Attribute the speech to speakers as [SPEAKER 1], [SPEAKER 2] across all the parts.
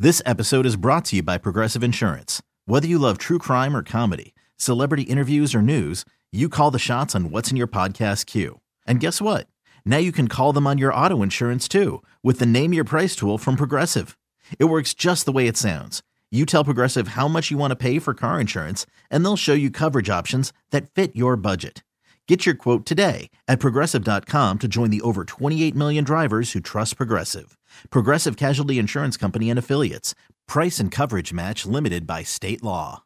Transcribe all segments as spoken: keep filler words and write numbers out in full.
[SPEAKER 1] This episode is brought to you by Progressive Insurance. Whether you love true crime or comedy, celebrity interviews or news, you call the shots on what's in your podcast queue. And guess what? Now you can call them on your auto insurance too with the Name Your Price tool from Progressive. It works just the way it sounds. You tell Progressive how much you want to pay for car insurance, and they'll show you coverage options that fit your budget. Get your quote today at Progressive dot com to join the over twenty-eight million drivers who trust Progressive. Progressive Casualty Insurance Company and Affiliates. Price and coverage match limited by state law.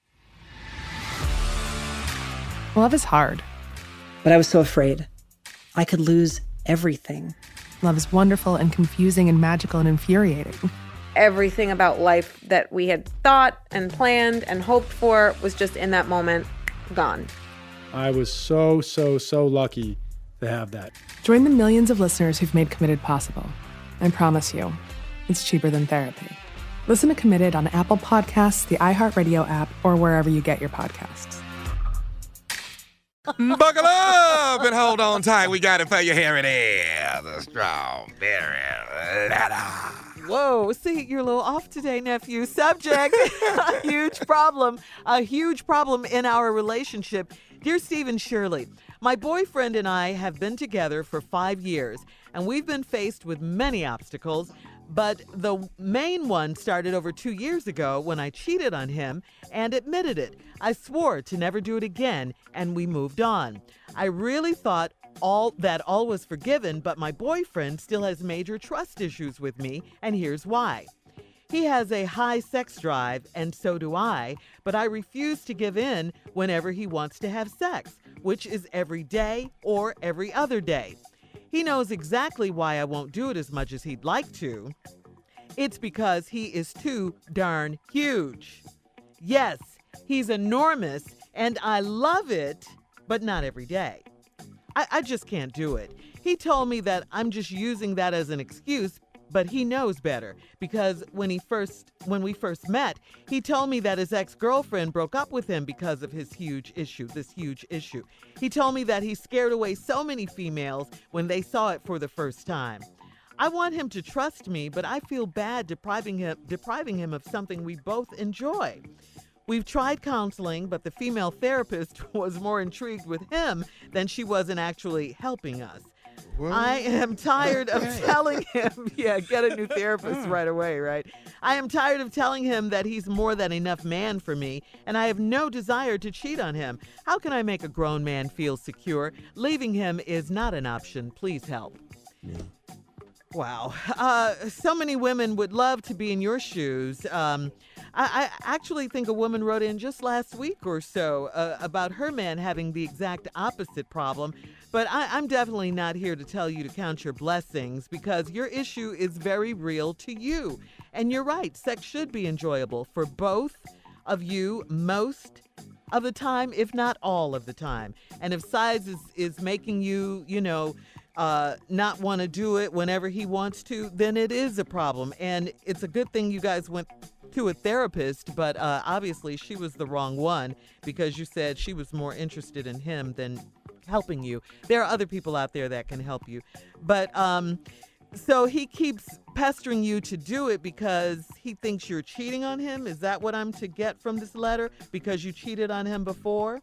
[SPEAKER 2] Love is hard.
[SPEAKER 3] But I was so afraid. I could lose everything.
[SPEAKER 2] Love is wonderful and confusing and magical and infuriating.
[SPEAKER 4] Everything about life that we had thought and planned and hoped for was just in that moment gone.
[SPEAKER 5] I was so, so, so lucky to have that.
[SPEAKER 2] Join the millions of listeners who've made Committed possible. I promise you, it's cheaper than therapy. Listen to Committed on Apple Podcasts, the iHeartRadio app, or wherever you get your podcasts.
[SPEAKER 6] Buckle up and hold on tight. We got it for you. Here it is. The Strawberry Letter.
[SPEAKER 7] Whoa, see, you're a little off today, nephew. Subject, a huge problem, a huge problem in our relationship. Dear Steve and Shirley, my boyfriend and I have been together for five years, and we've been faced with many obstacles, but the main one started over two years ago when I cheated on him and admitted it. I swore to never do it again, and we moved on. I really thought all that all was forgiven, but my boyfriend still has major trust issues with me, and here's why. He has a high sex drive, and so do I, but I refuse to give in whenever he wants to have sex, which is every day or every other day. He knows exactly why I won't do it as much as he'd like to. It's because he is too darn huge. Yes, he's enormous, and I love it, but not every day. I, I just can't do it. He told me that I'm just using that as an excuse, but he knows better, because when he first, when we first met, he told me that his ex-girlfriend broke up with him because of his huge issue, this huge issue. He told me that he scared away so many females when they saw it for the first time. I want him to trust me, but I feel bad depriving him, depriving him of something we both enjoy. We've tried counseling, but the female therapist was more intrigued with him than she was in actually helping us. What? I am tired of telling him, yeah, get a new therapist right away, right? I am tired of telling him that he's more than enough man for me, and I have no desire to cheat on him. How can I make a grown man feel secure? Leaving him is not an option. Please help. Yeah. Wow. Uh, so many women would love to be in your shoes. Um, I, I actually think a woman wrote in just last week or so uh, about her man having the exact opposite problem. But I, I'm definitely not here to tell you to count your blessings, because your issue is very real to you. And you're right, sex should be enjoyable for both of you most of the time, if not all of the time. And if size is, is making you, you know, uh, not want to do it whenever he wants to, then it is a problem. And it's a good thing you guys went to a therapist, but uh, obviously she was the wrong one, because you said she was more interested in him than helping you. There are other people out there that can help you. But um, so he keeps pestering you to do it because he thinks you're cheating on him. Is that what I'm to get from this letter? Because you cheated on him before?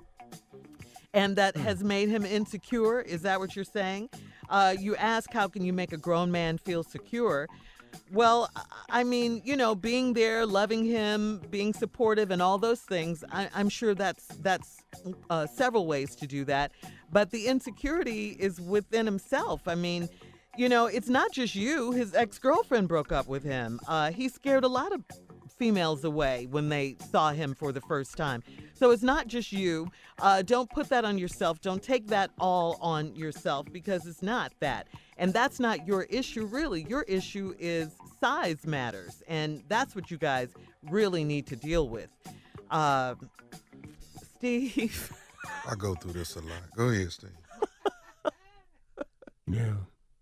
[SPEAKER 7] And that has made him insecure? Is that what you're saying? Uh, you ask, how can you make a grown man feel secure? Well, I mean, you know, being there, loving him, being supportive, and all those things, I, I'm sure that's that's uh, several ways to do that. But the insecurity is within himself. I mean, you know, it's not just you. His ex-girlfriend broke up with him. Uh, he scared a lot of females away when they saw him for the first time. So it's not just you. Uh, don't put that on yourself. Don't take that all on yourself, because it's not that. And that's not your issue, really. Your issue is size matters. And that's what you guys really need to deal with. Uh, Steve?
[SPEAKER 8] I go through this a lot. Go ahead, Steve.
[SPEAKER 9] Yeah.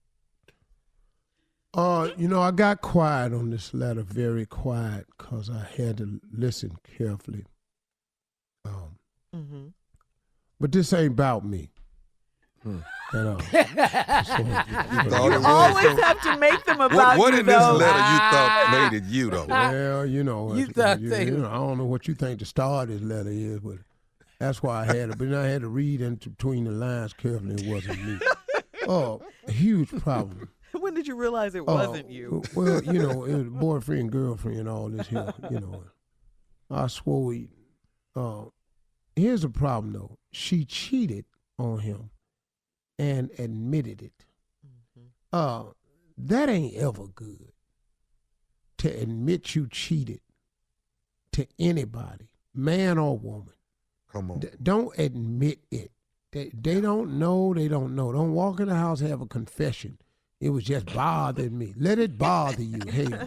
[SPEAKER 9] Uh, you know, I got quiet on this letter, very quiet, because I had to listen carefully. Um, mm-hmm. But this ain't about me.
[SPEAKER 8] Hmm.
[SPEAKER 9] And, uh, so,
[SPEAKER 8] You
[SPEAKER 9] you
[SPEAKER 8] thought
[SPEAKER 7] You
[SPEAKER 8] it was
[SPEAKER 7] always
[SPEAKER 8] so-
[SPEAKER 7] have to make them about
[SPEAKER 8] What, what
[SPEAKER 7] you,
[SPEAKER 8] in this
[SPEAKER 7] though.
[SPEAKER 8] letter you thought made it you, though?
[SPEAKER 9] Well, you know,
[SPEAKER 10] You
[SPEAKER 9] it's-
[SPEAKER 10] thought
[SPEAKER 9] you,
[SPEAKER 10] they-
[SPEAKER 9] you know, I don't know what you think the star of this letter is, but that's why I had it. But then I had to read into between the lines carefully. It wasn't me. Oh, a huge problem.
[SPEAKER 7] When did you realize it
[SPEAKER 9] Oh,
[SPEAKER 7] wasn't you?
[SPEAKER 9] Well, you know, it was boyfriend, girlfriend, all this here. You know, I swore. He, uh, here's the problem, though. She cheated on him and admitted it.
[SPEAKER 7] Mm-hmm.
[SPEAKER 9] Uh, that ain't ever good. To admit you cheated to anybody, man or woman.
[SPEAKER 8] Come on.
[SPEAKER 9] D- don't admit it. They, they don't know. They don't know. Don't walk in the house and have a confession. It was just bothering me. Let it bother you. Hell.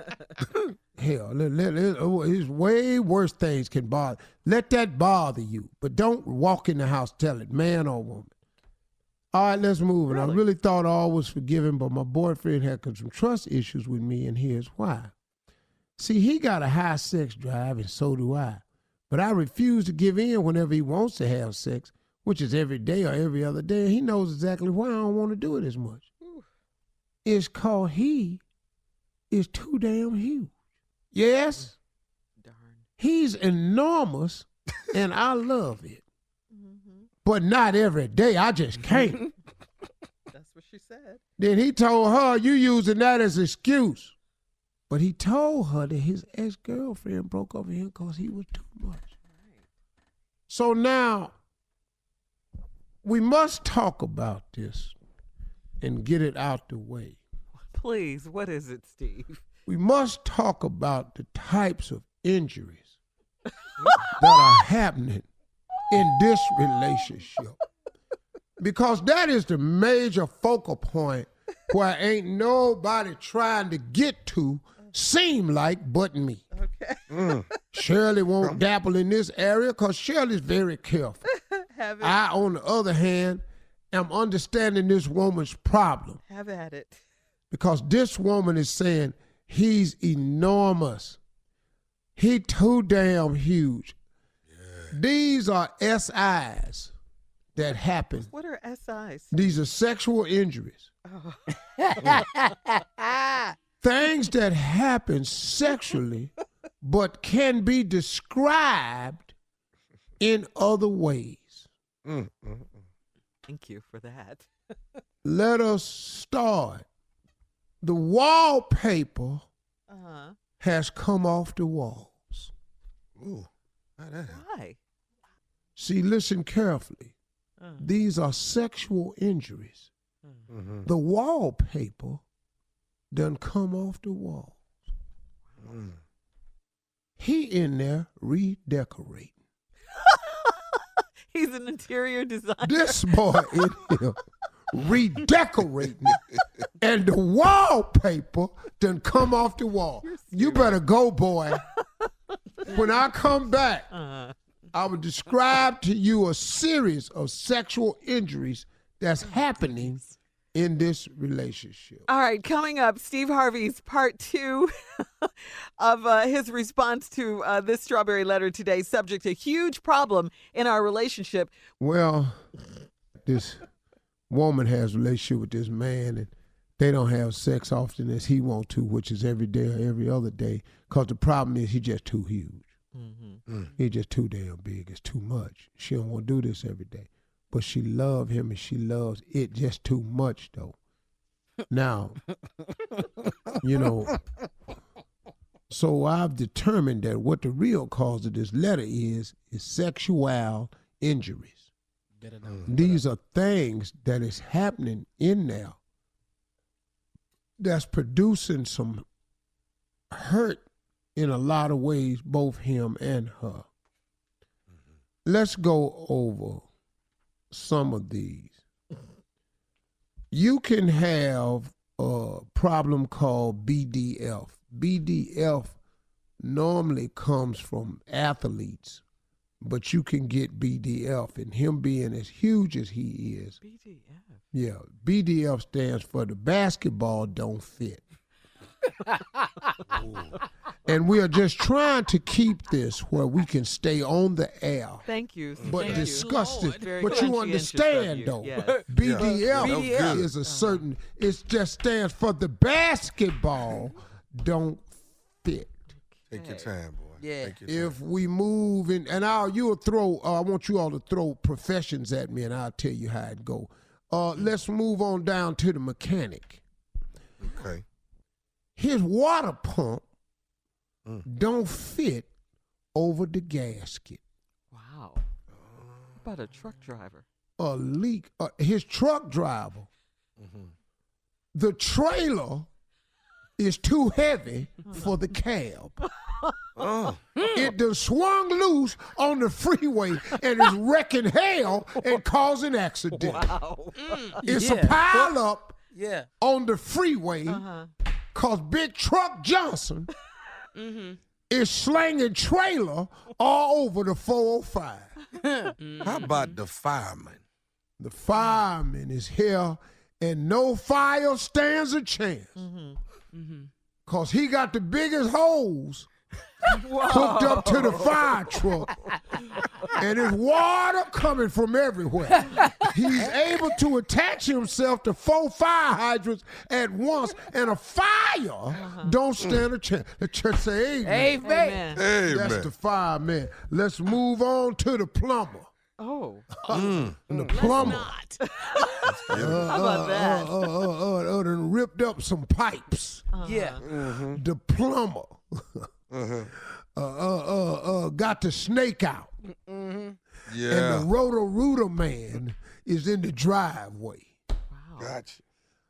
[SPEAKER 9] Hell. Let, let, let, oh, it's way worse things can bother. Let that bother you. But don't walk in the house, tell it, man or woman. All right, let's move. And I really thought all was forgiven, but my boyfriend had some trust issues with me, and here's why. See, he got a high sex drive, and so do I. But I refuse to give in whenever he wants to have sex, which is every day or every other day. And he knows exactly why I don't want to do it as much. It's called he is too damn huge. Yes?
[SPEAKER 7] Darn.
[SPEAKER 9] He's enormous, and I love it. Mm-hmm. But not every day. I just can't.
[SPEAKER 7] That's what she said.
[SPEAKER 9] Then he told her, you using that as an excuse. But he told her that his ex-girlfriend broke up with him because he was too much. Right. So now, we must talk about this and get it out the way.
[SPEAKER 7] Please, what is it, Steve?
[SPEAKER 9] We must talk about the types of injuries that are happening in this relationship. Because that is the major focal point where ain't nobody trying to get to seem like but me.
[SPEAKER 7] Okay.
[SPEAKER 8] Mm.
[SPEAKER 9] Shirley won't dabble in this area because Shirley's very careful.
[SPEAKER 7] Have it.
[SPEAKER 9] I, on the other hand, am understanding this woman's problem.
[SPEAKER 7] Have at it.
[SPEAKER 9] Because this woman is saying he's enormous. He too damn huge. Yeah. These are S Is that happen.
[SPEAKER 7] What are S Is?
[SPEAKER 9] These are sexual injuries.
[SPEAKER 7] Oh.
[SPEAKER 9] Things that happen sexually but can be described in other ways.
[SPEAKER 8] Mm, mm, mm.
[SPEAKER 7] Thank you for that.
[SPEAKER 9] Let us start. The wallpaper
[SPEAKER 7] Uh-huh.
[SPEAKER 9] has come off the walls.
[SPEAKER 8] Ooh, how that happen?
[SPEAKER 7] Why?
[SPEAKER 9] See, listen carefully.
[SPEAKER 7] Uh.
[SPEAKER 9] These are sexual injuries.
[SPEAKER 8] Mm-hmm.
[SPEAKER 9] The wallpaper done come off the walls.
[SPEAKER 8] Mm.
[SPEAKER 9] He in there redecorating.
[SPEAKER 7] He's an interior designer.
[SPEAKER 9] This boy in here redecorating. And the wallpaper done come off the wall. You better go, boy. When I come back,
[SPEAKER 7] Uh-huh.
[SPEAKER 9] I will describe to you a series of sexual injuries that's happening in this relationship.
[SPEAKER 7] All right, coming up, Steve Harvey's part two of uh, his response to uh, this strawberry letter today, subject a huge problem in our relationship.
[SPEAKER 9] Well, this woman has a relationship with this man, and they don't have sex often as he want to, which is every day or every other day, because the problem is he just too huge.
[SPEAKER 7] Mm-hmm.
[SPEAKER 8] Mm.
[SPEAKER 9] He just too damn big. It's too much. She don't want to do this every day. But she love him and she loves it just too much, though. Now, you know, so I've determined that what the real cause of this letter is, is sexual injuries. These are things that is happening in there that's producing some hurt in a lot of ways, both him and her. Let's go over some of these. You can have a problem called B D F. B D F normally comes from athletes, but you can get B D F, and him being as huge as he is.
[SPEAKER 7] B D F.
[SPEAKER 9] Yeah, B D F stands for the basketball don't fit. And we are just trying to keep this where we can stay on the air.
[SPEAKER 7] Thank you.
[SPEAKER 9] But
[SPEAKER 7] Thank
[SPEAKER 9] discuss
[SPEAKER 7] you.
[SPEAKER 9] this.
[SPEAKER 7] Very
[SPEAKER 9] But you
[SPEAKER 7] conscientious of
[SPEAKER 9] understand,
[SPEAKER 7] you.
[SPEAKER 9] though,
[SPEAKER 7] Yes.
[SPEAKER 9] B D F
[SPEAKER 8] Yeah, that was good.
[SPEAKER 9] is a certain, it just stands for the basketball don't fit.
[SPEAKER 8] Take your time, boy.
[SPEAKER 10] Yeah.
[SPEAKER 8] Take your time.
[SPEAKER 9] If we move in, and I'll, you'll throw, uh, I want you all to throw professions at me and I'll tell you how it go. Uh, let's move on down to the mechanic.
[SPEAKER 8] Okay.
[SPEAKER 9] His water pump
[SPEAKER 8] Mm.
[SPEAKER 9] don't fit over the gasket.
[SPEAKER 7] Wow. How about a truck driver?
[SPEAKER 9] A leak. Uh, his truck driver,
[SPEAKER 8] Mm-hmm.
[SPEAKER 9] the trailer is too heavy for the cab.
[SPEAKER 8] Oh.
[SPEAKER 9] It done swung loose on the freeway and is wrecking hell and causing accidents.
[SPEAKER 7] Wow.
[SPEAKER 9] It's
[SPEAKER 10] Yeah.
[SPEAKER 9] a pile up
[SPEAKER 10] Yeah.
[SPEAKER 9] on the freeway
[SPEAKER 7] Uh-huh.
[SPEAKER 9] because Big Truck Johnson
[SPEAKER 10] Mm-hmm.
[SPEAKER 9] is slinging trailer all over the four oh five.
[SPEAKER 8] How about the fireman?
[SPEAKER 9] The fireman is here and no fire stands a chance
[SPEAKER 10] Mm-hmm.
[SPEAKER 9] because he got the biggest hose hooked up to the fire truck and there's water coming from everywhere. He's able to attach himself to four fire hydrants at once and a fire don't stand a chance. The church say amen.
[SPEAKER 10] Amen.
[SPEAKER 7] Amen.
[SPEAKER 8] Hey,
[SPEAKER 9] That's
[SPEAKER 8] man.
[SPEAKER 9] the fireman. Let's move on to the plumber.
[SPEAKER 7] Oh.
[SPEAKER 8] Mm.
[SPEAKER 9] And the plumber
[SPEAKER 10] Not.
[SPEAKER 9] uh,
[SPEAKER 7] How about that?
[SPEAKER 9] Uh, uh, uh, uh, uh, done ripped up some pipes.
[SPEAKER 10] Yeah.
[SPEAKER 8] Mm-hmm.
[SPEAKER 9] The plumber
[SPEAKER 8] Uh-huh.
[SPEAKER 9] uh, uh, uh, uh, got the snake out.
[SPEAKER 10] Mm-hmm.
[SPEAKER 8] Yeah.
[SPEAKER 9] And the roto-rooter man is in the driveway.
[SPEAKER 8] Gotcha.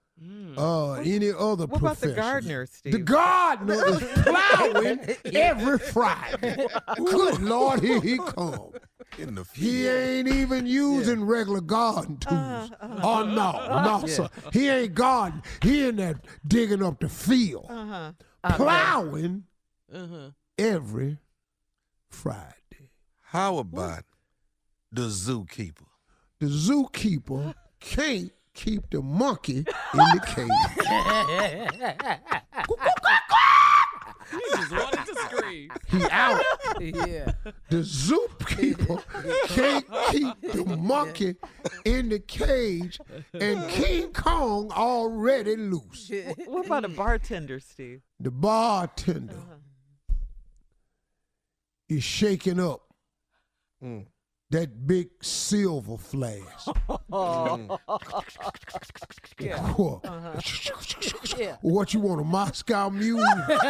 [SPEAKER 9] Uh, any other
[SPEAKER 7] What about the
[SPEAKER 9] profession?
[SPEAKER 7] gardener, Steve?
[SPEAKER 9] The gardener is plowing every Friday. Good Lord, here he comes.
[SPEAKER 8] In the
[SPEAKER 9] He
[SPEAKER 8] field.
[SPEAKER 9] ain't even using regular garden tools. Oh, no, no, sir. He ain't gardening. He in there digging up the field.
[SPEAKER 7] Uh-huh.
[SPEAKER 9] Plowing
[SPEAKER 10] Mm-hmm.
[SPEAKER 9] every Friday.
[SPEAKER 8] How about the zookeeper?
[SPEAKER 9] The zookeeper can't keep the monkey in the cage.
[SPEAKER 10] You just wanted to scream.
[SPEAKER 9] He out.
[SPEAKER 10] Yeah.
[SPEAKER 9] The zookeeper can't keep the monkey in the cage, and King Kong already loose.
[SPEAKER 7] What about a bartender, Steve?
[SPEAKER 9] The bartender is shaking up
[SPEAKER 8] Mm.
[SPEAKER 9] that big silver flask.
[SPEAKER 7] Yeah.
[SPEAKER 9] What?
[SPEAKER 10] Yeah.
[SPEAKER 9] What you want, a Moscow Mule?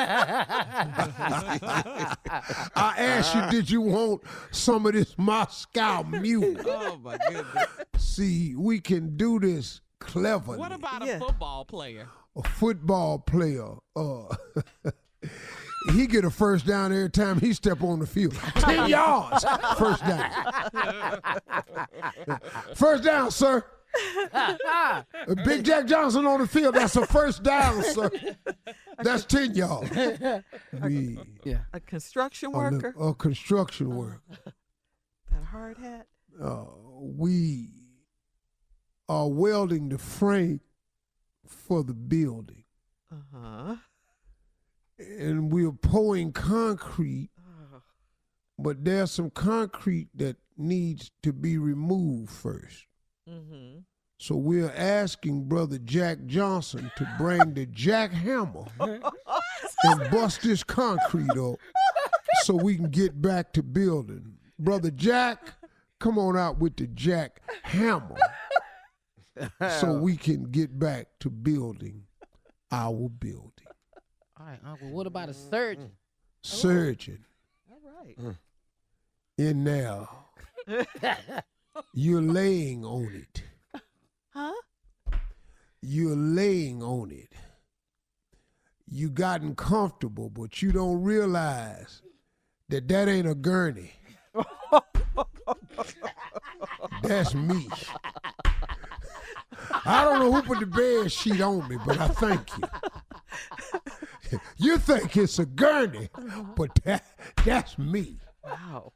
[SPEAKER 9] I asked you, did you want some of this Moscow Mule?
[SPEAKER 10] Oh my goodness.
[SPEAKER 9] See, we can do this cleverly.
[SPEAKER 10] What about
[SPEAKER 7] Yeah.
[SPEAKER 10] a football player?
[SPEAKER 9] A football player? Uh, he get a first down every time he step on the field. Ten yards, first down. First down, sir. Big Jack Johnson on the field. That's a first down, sir. That's ten yards. We
[SPEAKER 10] Yeah.
[SPEAKER 7] A construction
[SPEAKER 9] on the-
[SPEAKER 7] worker?
[SPEAKER 9] a construction work.
[SPEAKER 7] That hard hat?
[SPEAKER 9] Uh, we are welding the frame for the building,
[SPEAKER 7] Uh-huh.
[SPEAKER 9] and we are pouring concrete. But there's some concrete that needs to be removed first.
[SPEAKER 7] Mm-hmm.
[SPEAKER 9] So we're asking Brother Jack Johnson to bring the jackhammer and bust this concrete up so we can get back to building. Brother Jack, come on out with the jackhammer so we can get back to building our building.
[SPEAKER 10] All right, Uncle. What about a surgeon?
[SPEAKER 9] Surgeon
[SPEAKER 7] All right.
[SPEAKER 9] in there, you're laying on it.
[SPEAKER 7] Huh?
[SPEAKER 9] You're laying on it. You gotten comfortable, but you don't realize that that ain't a gurney. That's me. I don't know who put the bed sheet on me, but I thank you. You think it's a gurney, but that that's me.
[SPEAKER 7] Wow.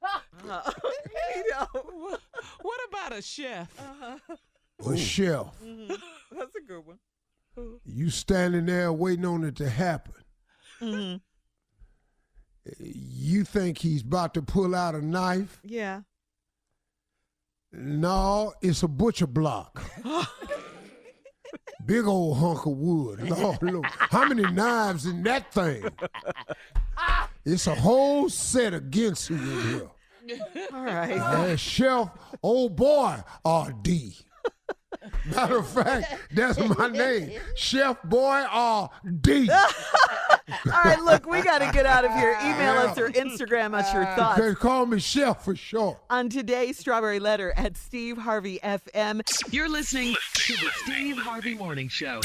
[SPEAKER 10] What about a chef?
[SPEAKER 9] A chef.
[SPEAKER 7] That's a good one.
[SPEAKER 9] You standing there waiting on it to happen.
[SPEAKER 7] Mm-hmm.
[SPEAKER 9] You think he's about to pull out a knife?
[SPEAKER 7] Yeah.
[SPEAKER 9] No, it's a butcher block. Big old hunk of wood. Lord, Lord. How many knives in that thing? It's a whole set of Ginsu in here.
[SPEAKER 7] All right.
[SPEAKER 9] Uh, Chef, old boy, R D. Matter of fact, that's my name. Chef Boy R D.
[SPEAKER 7] All right, look, we got to get out of here. Email us or Instagram us your thoughts.
[SPEAKER 9] They call me Chef for short.
[SPEAKER 7] On today's Strawberry Letter at Steve Harvey F M.
[SPEAKER 11] You're listening to the Steve Harvey Morning Show.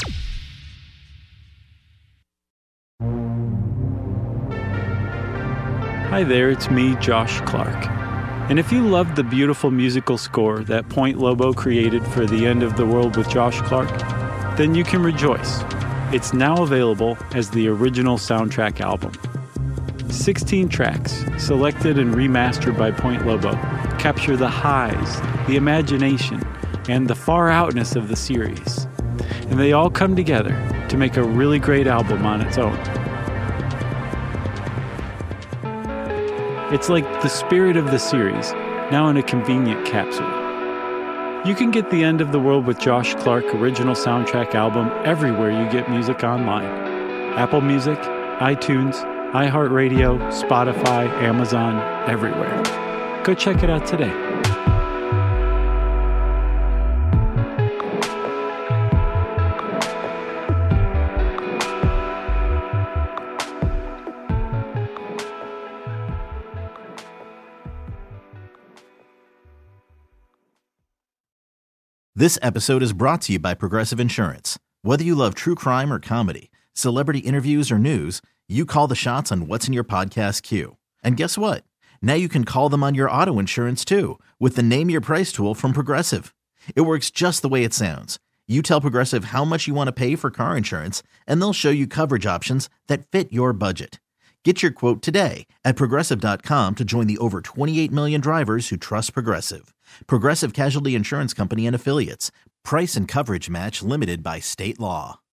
[SPEAKER 12] Hi there, it's me, Josh Clark. And if you loved the beautiful musical score that Point Lobo created for The End of the World with Josh Clark, then you can rejoice. It's now available as the original soundtrack album. sixteen tracks, selected and remastered by Point Lobo, capture the highs, the imagination, and the far-outness of the series. And they all come together to make a really great album on its own. It's like the spirit of the series, now in a convenient capsule. You can get The End of the World with Josh Clark original soundtrack album everywhere you get music online. Apple Music, iTunes, iHeartRadio, Spotify, Amazon, everywhere. Go check it out today.
[SPEAKER 1] This episode is brought to you by Progressive Insurance. Whether you love true crime or comedy, celebrity interviews or news, you call the shots on what's in your podcast queue. And guess what? Now you can call them on your auto insurance too with the Name Your Price tool from Progressive. It works just the way it sounds. You tell Progressive how much you want to pay for car insurance, and they'll show you coverage options that fit your budget. Get your quote today at Progressive dot com to join the over twenty-eight million drivers who trust Progressive. Progressive Casualty Insurance Company and Affiliates. Price and coverage match limited by state law.